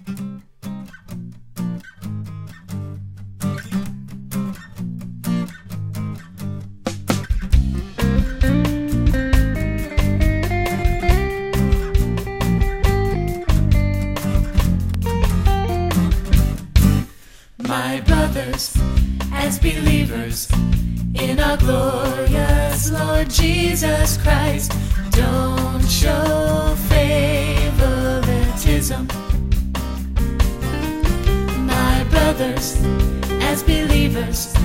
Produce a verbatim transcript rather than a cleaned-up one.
My brothers, as believers in our glorious Lord Jesus Christ, don't show favoritism. My brothers, as believers